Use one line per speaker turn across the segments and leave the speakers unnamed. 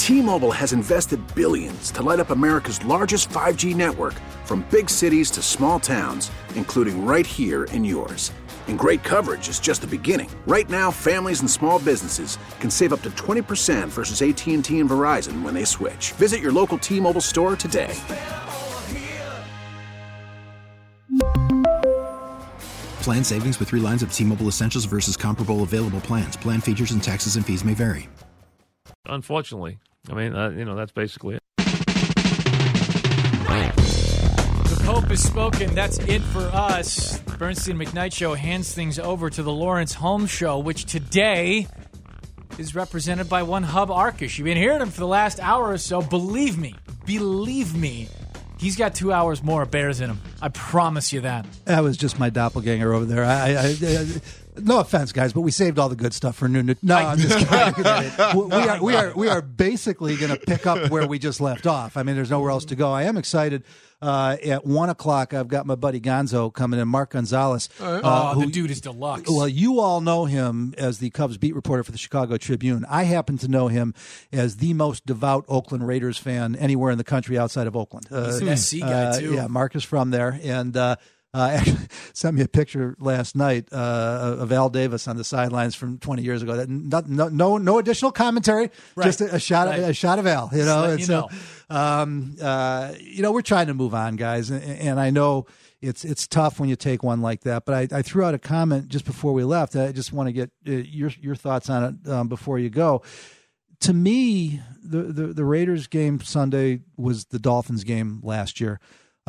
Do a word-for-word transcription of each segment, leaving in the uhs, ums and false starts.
T-Mobile has invested billions to light up America's largest five G network, from big cities to small towns, including right here in yours. And great coverage is just the beginning. Right now, families and small businesses can save up to twenty percent versus A T and T and Verizon when they switch. Visit your local T-Mobile store today.
Plan savings with three lines of T-Mobile Essentials versus comparable available plans. Plan features and taxes and fees may vary.
Unfortunately. I mean, uh, you know, that's basically it.
The Pope has spoken. That's it for us. Bernstein McKnight Show hands things over to the Lawrence Holmes Show, which today is represented by one Hub Arkush. You've been hearing him for the last hour or so. Believe me, believe me, he's got two hours more of Bears in him. I promise you that.
That was just my doppelganger over there. I, I, I, no offense, guys, but we saved all the good stuff for noon. No, I'm just kidding. we are we are we are basically going to pick up where we just left off. I mean, there's nowhere else to go. I am excited. Uh, at one o'clock, I've got my buddy Gonzo coming in, Mark Gonzalez.
Uh,
uh,
oh,
who,
the dude is deluxe.
Well, you all know him as the Cubs beat reporter for the Chicago Tribune. I happen to know him as the most devout Oakland Raiders fan anywhere in the country outside of Oakland. Uh,
He's an S C guy, too.
Uh, yeah, Mark is from there. And uh, uh, actually sent me a picture last night uh, of Al Davis on the sidelines from twenty years ago. That no, no, no, no additional commentary,
right.
just a, a shot
right.
of a shot of Al. You know,
and
you
so,
know. Um, uh, you know, we're trying to move on, guys, and, and I know it's it's tough when you take one like that. But I, I threw out a comment just before we left. I just want to get uh, your your thoughts on it um, before you go. To me, the, the the Raiders game Sunday was the Dolphins game last year.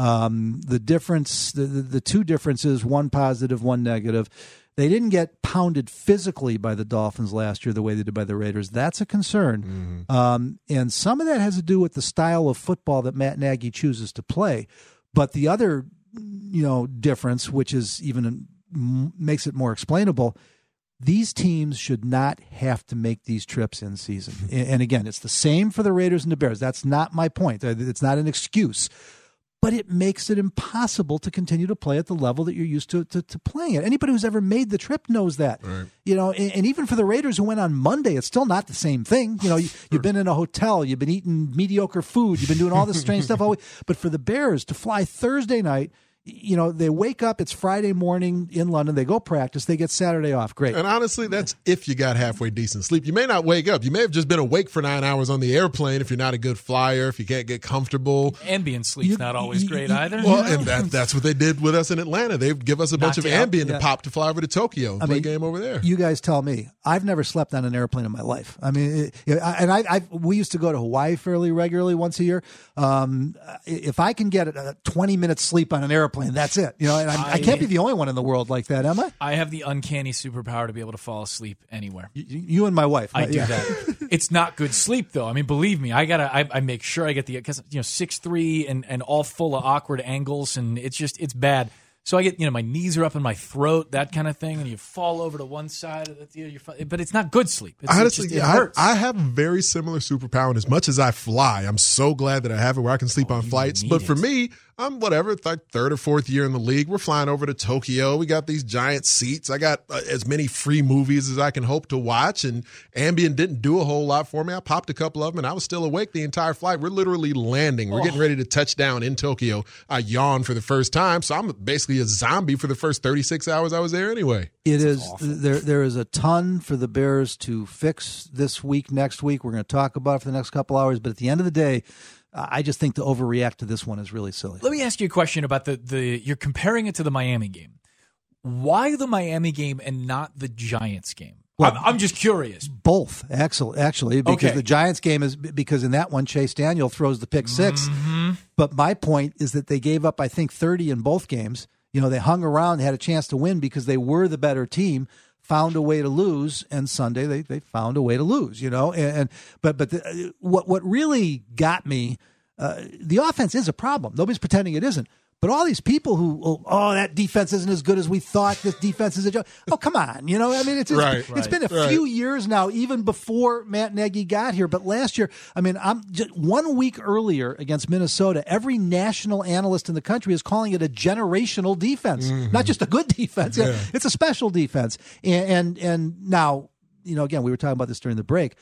Um, the difference, the, the the two differences, one positive, one negative. They didn't get pounded physically by the Dolphins last year the way they did by the Raiders. That's a concern. Mm-hmm. Um, and some of that has to do with the style of football that Matt Nagy chooses to play. But the other, you know, difference, which is even makes it more explainable, these teams should not have to make these trips in season. And again, it's the same for the Raiders and the Bears. That's not my point. It's not an excuse. But it makes it impossible to continue to play at the level that you're used to to, to playing at. Anybody who's ever made the trip knows that. Right. You know, and, and even for the Raiders who went on Monday, it's still not the same thing. You know, you, you've been in a hotel, you've been eating mediocre food, you've been doing all this strange stuff. Always. But for the Bears to fly Thursday night, you know, they wake up, it's Friday morning in London, they go practice, they get Saturday off. Great.
And honestly, that's if you got halfway decent sleep. You may not wake up. You may have just been awake for nine hours on the airplane if you're not a good flyer, if you can't get comfortable.
Ambient sleep's you, not always you, great you, either.
Well, and that, that's what they did with us in Atlanta. They give us a bunch Knocked of Ambien yeah. to pop to fly over to Tokyo and I play mean, a game over there.
You guys tell me. I've never slept on an airplane in my life. I mean, it, and I, I we used to go to Hawaii fairly regularly once a year. Um, if I can get a twenty minutes sleep on an airplane, that's it. You know, and I, I can't be the only one in the world like that, am I?
I have the uncanny superpower to be able to fall asleep anywhere.
You, you and my wife.
I do
yeah.
that. It's not good sleep, though. I mean, believe me, I gotta. I, I make sure I get the because you know six three and and all full of awkward angles, and it's just it's bad. So I get, you know, my knees are up in my throat, that kind of thing, and you fall over to one side of the theater. You're, but it's not good sleep. It's,
Honestly,
it just, it
I,
hurts.
I have a very similar superpower, and as much as I fly, I'm so glad that I have it where I can sleep oh, on flights. But for it. me, I'm whatever, it's like third or fourth year in the league. We're flying over to Tokyo. We got these giant seats. I got uh, as many free movies as I can hope to watch, and Ambien didn't do a whole lot for me. I popped a couple of them, and I was still awake the entire flight. We're literally landing. We're oh. getting ready to touch down in Tokyo. I yawned for the first time, so I'm basically a zombie for the first thirty-six hours I was there anyway.
It is there. There is a ton for the Bears to fix this week, next week. We're going to talk about it for the next couple hours, but at the end of the day, I just think to overreact to this one is really silly.
Let me ask you a question about the, the you're comparing it to the Miami game. Why the Miami game and not the Giants game? Well, I'm, I'm just curious.
Both, actually, actually because
okay.
the Giants game is because in that one, Chase Daniel throws the pick six.
Mm-hmm.
But my point is that they gave up, I think, thirty in both games. You know, they hung around, had a chance to win because they were the better team. Found a way to lose, and Sunday they, they found a way to lose, you know. And, and but but the, what what really got me, uh, the offense is a problem. Nobody's pretending it isn't. But all these people who, oh, oh, that defense isn't as good as we thought. This defense is a joke. Oh, come on. You know, I mean, it's, it's,
right,
it's
right,
been a
right.
few years now, even before Matt Nagy got here. But last year, I mean, I'm just one week earlier against Minnesota, every national analyst in the country is calling it a generational defense, mm-hmm. not just a good defense. Yeah. It's a special defense. And, and, and now, you know, again, we were talking about this during the break.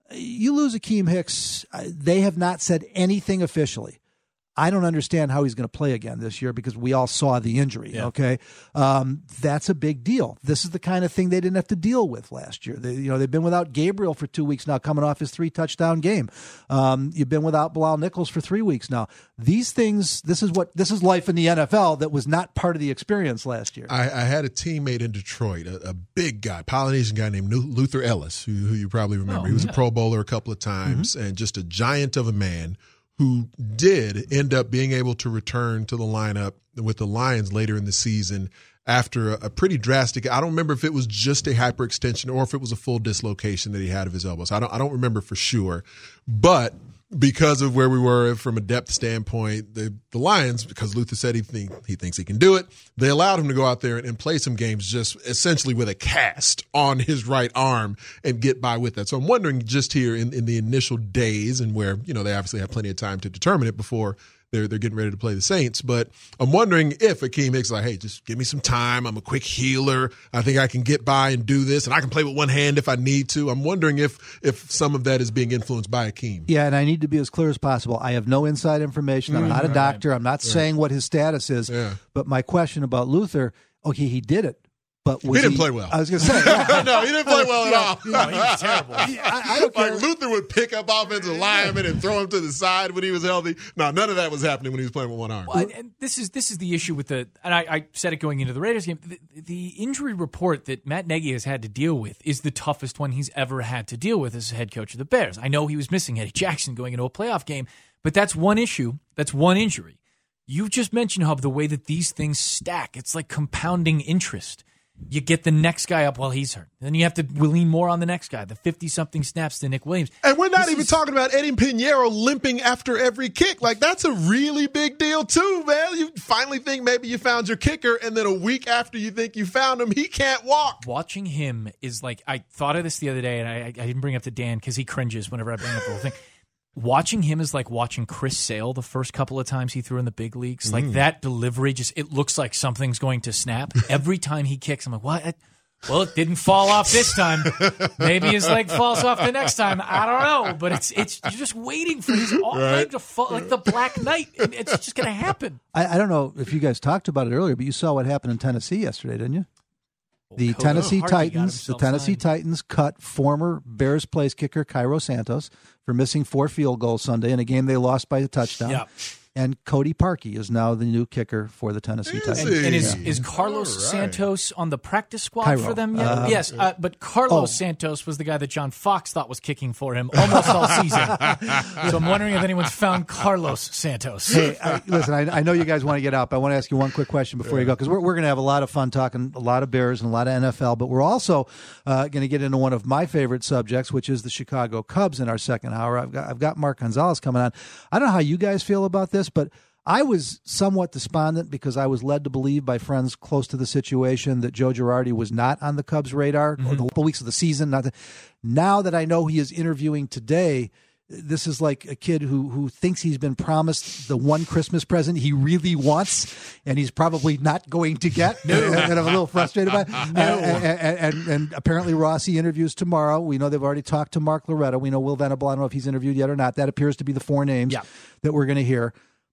you lose Akeem Hicks. They have not said anything officially. I don't understand how he's going to play again this year because we all saw the injury, yeah. okay? Um, that's a big deal. This is the kind of thing they didn't have to deal with last year. They, you know, they've been without Gabriel for two weeks now, coming off his three-touchdown game. Um, you've been without Bilal Nichols for three weeks now. These things, this is what this is life in the N F L that was not part of the experience last year.
I, I had a teammate in Detroit, a, a big guy, Polynesian guy named Luther Ellis, who, who you probably remember. Oh, he was yeah. a Pro Bowler a couple of times mm-hmm. and just a giant of a man who did end up being able to return to the lineup with the Lions later in the season after a, a pretty drastic, I don't remember if it was just a hyperextension or if it was a full dislocation that he had of his elbows. I don't, I don't remember for sure. But because of where we were from a depth standpoint, the, the Lions, because Luther said he, think, he thinks he can do it, they allowed him to go out there and, and play some games just essentially with a cast on his right arm and get by with that. So I'm wondering just here in, in the initial days and where, you know, they obviously have plenty of time to determine it before They're they're getting ready to play the Saints. But I'm wondering if Akeem Hicks is like, hey, just give me some time. I'm a quick healer. I think I can get by and do this, and I can play with one hand if I need to. I'm wondering if if some of that is being influenced by Akeem.
Yeah, and I need to be as clear as possible. I have no inside information. I'm mm, not a doctor. I'm not right. saying what his status is. Yeah. But my question about Luther, okay, he did it. But was
he didn't
he,
play well.
I was going to say. Yeah.
No, he didn't play well at all.
No, he was terrible.
I, I don't care.
Like Luther would pick up offensive linemen and throw him to the side when he was healthy. No, none of that was happening when he was playing with one arm.
Well, and this is this is the issue with the, and I, I said it going into the Raiders game, the, the injury report that Matt Nagy has had to deal with is the toughest one he's ever had to deal with as head coach of the Bears. I know he was missing Eddie Jackson going into a playoff game, but that's one issue. That's one injury. You just mentioned, Hub, the way that these things stack. It's like compounding interest. You get the next guy up while he's hurt. Then you have to lean more on the next guy, the fifty-something snaps to Nick Williams.
And we're not
this
even
is,
talking about Eddie Pinheiro limping after every kick. Like, that's a really big deal, too, man. You finally think maybe you found your kicker, and then a week after you think you found him, he can't walk.
Watching him is like, I thought of this the other day, and I, I didn't bring it up to Dan because he cringes whenever I bring up the whole thing. Watching him is like watching Chris Sale the first couple of times he threw in the big leagues. Like mm. that delivery, just it looks like something's going to snap. Every time he kicks, I'm like, what? Well, it didn't fall off this time. Maybe his leg falls off the next time. I don't know. But it's it's you're just waiting for his right. leg to fall, like the Black Knight. It's just going to happen.
I, I don't know if you guys talked about it earlier, but you saw what happened in Tennessee yesterday, didn't you? The Coach Tennessee Titans, the Tennessee signed. Titans cut former Bears place kicker Cairo Santos for missing four field goals Sunday in a game they lost by a touchdown.
Yeah.
And Cody Parkey is now the new kicker for the Tennessee
is
Titans.
And, and is,
yeah.
is Carlos right. Santos on the practice squad
Cairo.
for them yet?
Uh,
yes, uh, but Carlos oh. Santos was the guy that John Fox thought was kicking for him almost all season. So I'm wondering if anyone's found Carlos Santos.
Hey, I, listen, I, I know you guys want to get out, but I want to ask you one quick question before yeah. you go, because we're, we're going to have a lot of fun talking a lot of Bears and a lot of N F L, but we're also uh, going to get into one of my favorite subjects, which is the Chicago Cubs in our second hour. I've got, I've got Mark Gonzalez coming on. I don't know how you guys feel about this, but I was somewhat despondent because I was led to believe by friends close to the situation that Joe Girardi was not on the Cubs' radar mm-hmm. or the couple weeks of the season. Not the, now that I know he is interviewing today, this is like a kid who who thinks he's been promised the one Christmas present he really wants, and he's probably not going to get. No. And, and I'm a little frustrated by it. No. And, and, and, and apparently Rossi interviews tomorrow. We know they've already talked to Mark Loretta. We know Will Venable. I don't know if he's interviewed yet or not. That appears to be the four names yeah. that we're going to hear.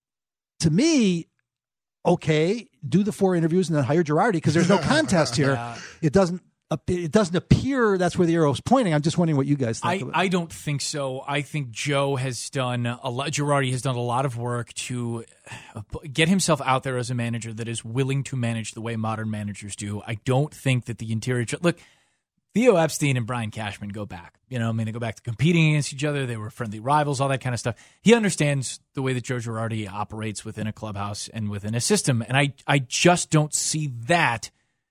To me, okay, do the four interviews and then hire Girardi because there's no contest here. Yeah. It doesn't. It doesn't appear that's where the arrow is pointing. I'm just wondering what you guys think.
I,
of it.
I don't think so. I think Joe has done a lot. Girardi has done a lot of work to get himself out there as a manager that is willing to manage the way modern managers do. I don't think that the interior look. Theo Epstein and Brian Cashman go back. You know, I mean, they go back to competing against each other. They were friendly rivals, all that kind of stuff. He understands the way that Joe Girardi operates within a clubhouse and within a system, and I, I just don't see that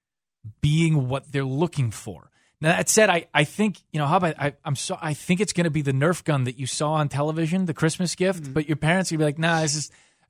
being what they're looking for. Now, that said, I, I think, you know, how about, I, I'm so, I think it's going to be the Nerf gun that you saw on television, the Christmas gift, mm-hmm. but your parents are going to be like, nah, this is,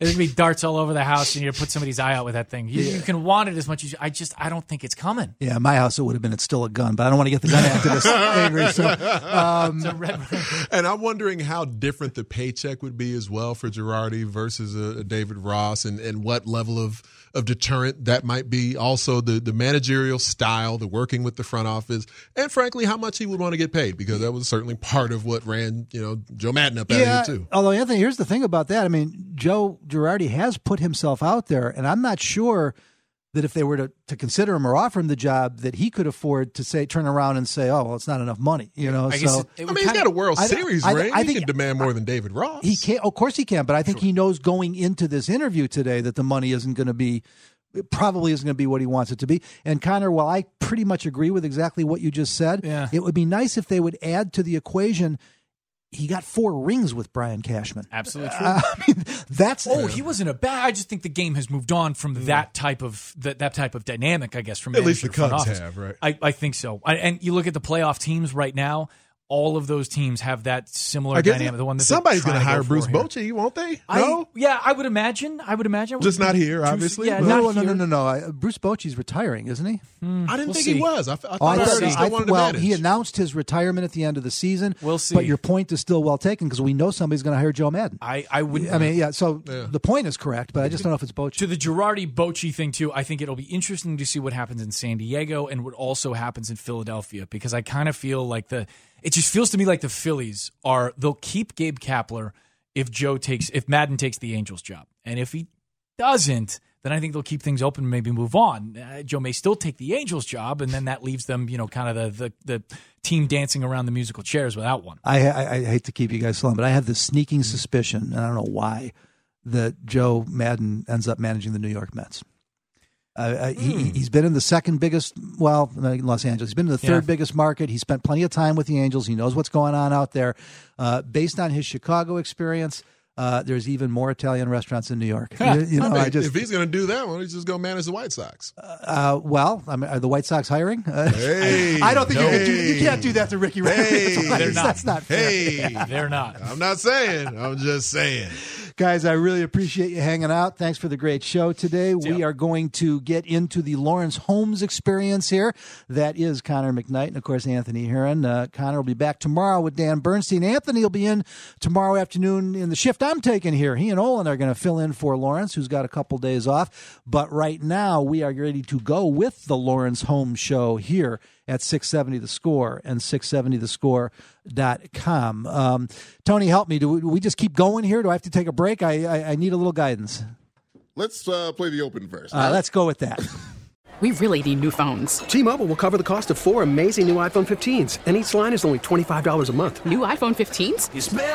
There's going to be darts all over the house, and you put somebody's eye out with that thing. You,
Yeah.
you can want it as much as you, I just, I don't think it's coming.
Yeah, my house it would have been. It's still a gun, but I don't want to get the gun activist angry. So, um,
It's a red ring.
And I'm wondering how different the paycheck would be as well for Girardi versus a, a David Ross, and, and what level of, of deterrent that might be. Also, the, the managerial style, the working with the front office, and frankly, how much he would want to get paid, because that was certainly part of what ran, you know, Joe Madden up out
yeah,
of here too.
although Anthony, here's the thing about that. I mean, Joe Girardi has put himself out there, and I'm not sure that if they were to, to consider him or offer him the job, that he could afford to say, turn around and say, "Oh, well, it's not enough money." You know,
I guess
so
it- it
I
would
mean, he's
kinda-
got a World
I-
Series
I-
ring.
I
he
think-
can demand more than David Ross.
he can't. Of course, he can. But I think he knows going into this interview today that the money isn't going to be. It probably isn't going to be what he wants it to be. And Connor, while I pretty much agree with exactly what you just said,
Yeah.
it would be nice if they would add to the equation. He got four rings with Brian Cashman.
Absolutely true.
Uh, I mean, that's
Oh, he wasn't a bad. I just think the game has moved on from that type of that, that type of dynamic. I guess from
At least
manager
the
to front
Cubs
office.
have, right?
I, I think so. I, and you look at the playoff teams right now. All of those teams have that similar
I guess
dynamic. The one that
somebody's
going to
hire Bruce Bochy, won't they?
I,
No,
yeah, I would imagine. I would imagine.
Just not here,
Juicy-
obviously,
Yeah,
but-
not
no, no,
here.
no, no, no. I, Bruce Bochy's retiring, isn't he?
I didn't
We'll
think
see.
he was. I, I thought
Oh, I
I
thought,
heard he
I
still
th-
wanted to
well,
manage.
he announced his retirement at the end of the season.
We'll see.
But your point is still well taken, because we know somebody's going to hire Joe Madden.
I, I would.
I mean, yeah. So
Yeah.
the point is correct, but I just don't know if it's Bochy.
To the Girardi Bochy thing too, I think it'll be interesting to see what happens in San Diego and what also happens in Philadelphia, because I kind of feel like the it just feels to me like the Phillies are they'll keep Gabe Kapler if Joe takes if Madden takes the Angels job, and if he doesn't, then I think they'll keep things open and maybe move on. Uh, Joe may still take the Angels job, and then that leaves them, you know, kind of the the, the team dancing around the musical chairs without one.
I, I, I hate to keep you guys slow, but I have this sneaking suspicion, and I don't know why, that Joe Madden ends up managing the New York Mets. Uh, uh, he, he's been in the second biggest, well, in Los Angeles. He's been in the third
Yeah.
biggest market. He spent plenty of time with the Angels. He knows what's going on out there. Uh, based on his Chicago experience, uh, there's even more Italian restaurants in New York. You, you know,
I mean,
I just,
if he's going to do that one, he's just going to manage the White Sox.
uh, well, I mean, are the White Sox hiring? Uh,
Hey,
I don't think you, can do,
hey.
you can't do that to Ricky
Hey,
Reyes.
they're
not.
That's not fair.
Hey,
They're not.
I'm not saying. I'm just saying.
Guys, I really appreciate you hanging out. Thanks for the great show today. We
Yeah.
are going to get into the Lawrence Holmes experience here. That is Connor McKnight and, of course, Anthony Herron. Uh, Connor will be back tomorrow with Dan Bernstein. Anthony will be in tomorrow afternoon in the shift I'm taking here. He and Olin are going to fill in for Lawrence, who's got a couple days off. But right now, we are ready to go with the Lawrence Holmes Show here at six seventy The Score and six seventy the score dot com. Um, Tony, help me. Do we, do we just keep going here? Do I have to take a break? I, I, I need a little guidance.
Let's uh, play the open first.
Uh, let's go with that.
We really need new phones.
T-Mobile will cover the cost of four amazing new iPhone fifteens, and each line is only twenty-five dollars a month.
New iPhone fifteens?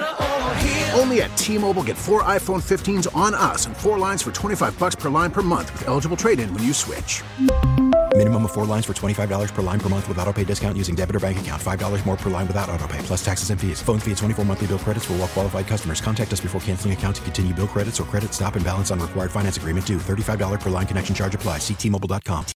Only at T-Mobile, get four iPhone fifteens on us and four lines for twenty-five bucks per line per month with eligible trade-in when you switch.
Minimum of four lines for twenty-five dollars per line per month with autopay discount using debit or bank account. five dollars more per line without autopay, plus taxes and fees. Phone fee at twenty-four monthly bill credits for well-qualified customers. Contact us before canceling account to continue bill credits or credit stop and balance on required finance agreement due. thirty-five dollars per line connection charge applies. See T Mobile dot com.